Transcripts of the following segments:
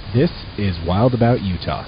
This is Wild About Utah.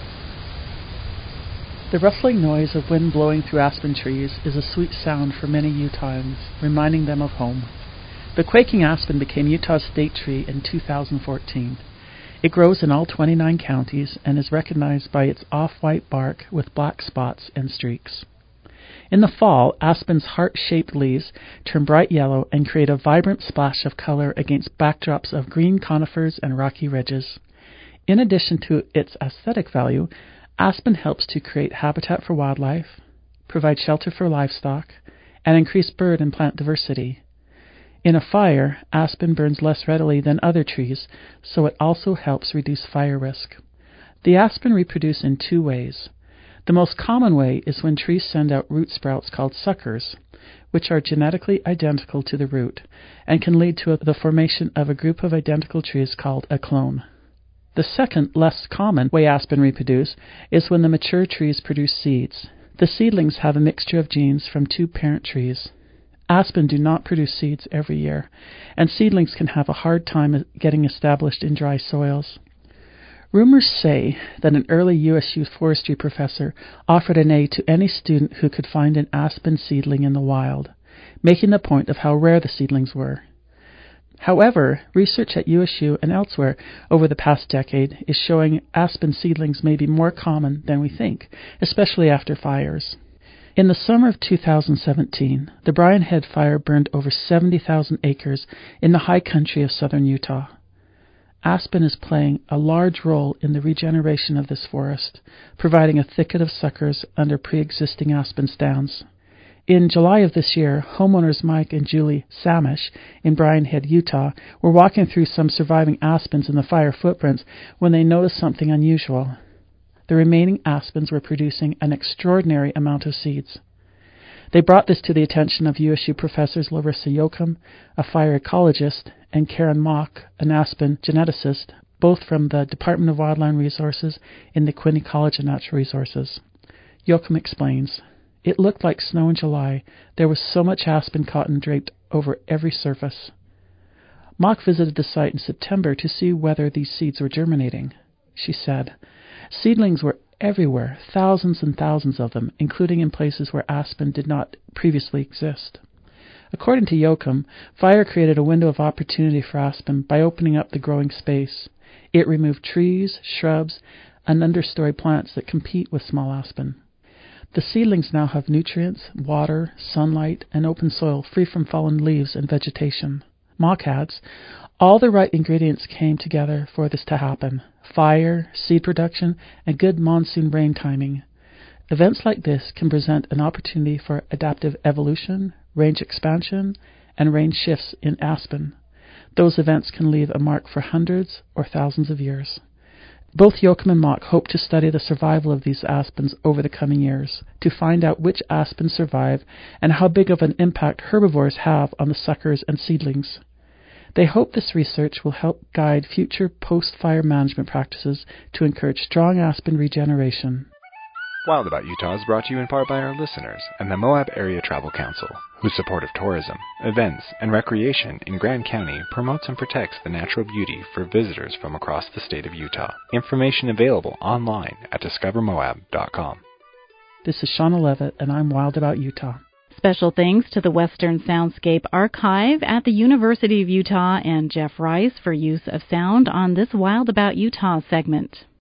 The rustling noise of wind blowing through aspen trees is a sweet sound for many Utahns, reminding them of home. The quaking aspen became Utah's state tree in 2014. It grows in all 29 counties and is recognized by its off-white bark with black spots and streaks. In the fall, aspen's heart-shaped leaves turn bright yellow and create a vibrant splash of color against backdrops of green conifers and rocky ridges. In addition to its aesthetic value, aspen helps to create habitat for wildlife, provide shelter for livestock, and increase bird and plant diversity. In a fire, aspen burns less readily than other trees, so it also helps reduce fire risk. The aspen reproduce in two ways. The most common way is when trees send out root sprouts called suckers, which are genetically identical to the root, and can lead to the formation of a group of identical trees called a clone. The second, less common way aspen reproduce is when the mature trees produce seeds. The seedlings have a mixture of genes from two parent trees. Aspen do not produce seeds every year, and seedlings can have a hard time getting established in dry soils. Rumors say that an early USU forestry professor offered an A to any student who could find an aspen seedling in the wild, making the point of how rare the seedlings were. However, research at USU and elsewhere over the past decade is showing aspen seedlings may be more common than we think, especially after fires. In the summer of 2017, the Brian Head Fire burned over 70,000 acres in the high country of southern Utah. Aspen is playing a large role in the regeneration of this forest, providing a thicket of suckers under pre-existing aspen stands. In July of this year, homeowners Mike and Julie Samish in Brian Head, Utah, were walking through some surviving aspens in the fire footprints when they noticed something unusual. The remaining aspens were producing an extraordinary amount of seeds. They brought this to the attention of USU professors Larissa Yoakum, a fire ecologist, and Karen Mock, an aspen geneticist, both from the Department of Wildland Resources in the Quinney College of Natural Resources. Yoakum explains, "It looked like snow in July. There was so much aspen cotton draped over every surface." Mock visited the site in September to see whether these seeds were germinating. She said, "Seedlings were everywhere, thousands and thousands of them, including in places where aspen did not previously exist." According to Yoakum, fire created a window of opportunity for aspen by opening up the growing space. It removed trees, shrubs, and understory plants that compete with small aspen. The seedlings now have nutrients, water, sunlight, and open soil free from fallen leaves and vegetation. Mock adds, "All the right ingredients came together for this to happen: fire, seed production, and good monsoon rain timing. Events like this can present an opportunity for adaptive evolution, range expansion, and range shifts in aspen. Those events can leave a mark for hundreds or thousands of years." Both Yoakum and Mock hope to study the survival of these aspens over the coming years, to find out which aspens survive and how big of an impact herbivores have on the suckers and seedlings. They hope this research will help guide future post-fire management practices to encourage strong aspen regeneration. Wild About Utah is brought to you in part by our listeners and the Moab Area Travel Council, whose support of tourism, events, and recreation in Grand County promotes and protects the natural beauty for visitors from across the state of Utah. Information available online at discovermoab.com. This is Shauna Levitt, and I'm Wild About Utah. Special thanks to the Western Soundscape Archive at the University of Utah and Jeff Rice for use of sound on this Wild About Utah segment.